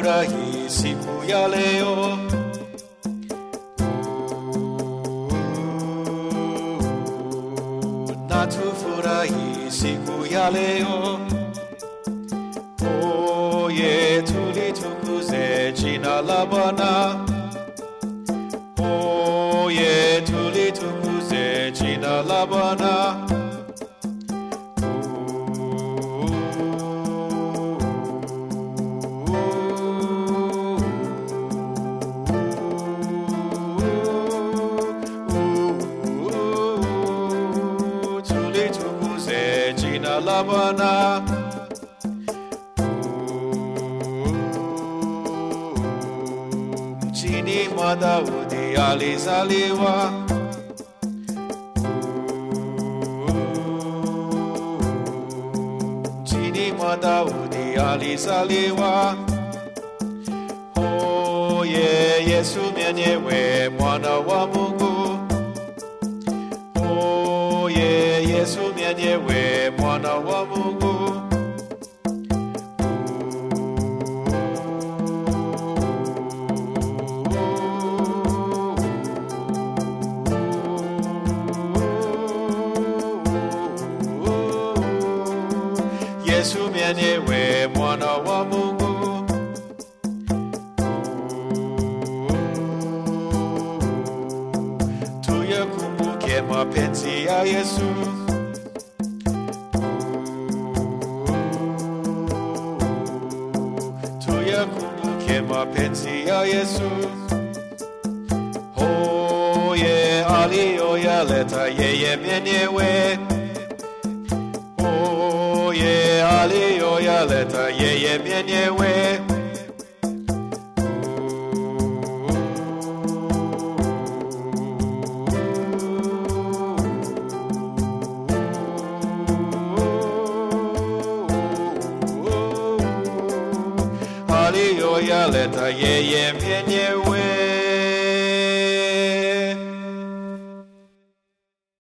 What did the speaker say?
furahi siku ya leo. Na tufurahi siku ya leo. Oye, tulitukuze jina la Bwana. Oye, tulitukuze jina la Bwana. Tulitukuze jina la Bwana. Mjini mwa Daudi alizaliwa. Mjini mwa Daudi alizaliwa. Oye, Yesu mwenyewe mwana wa Mungu. Oye, Yesu mwenyewe mwana wa Mungu. Yesu mwenyewe mwana wa Mungu. Tuyakumbuke mapenzi ya Yesu. Tuyakumbuke mapenzi ya Yesu. Oye, aliyoyaleta yeye mwenyewe. Oye, aliyoyaleta yeye mwenyewe. Aliyoyaleta yeye mwenyewe.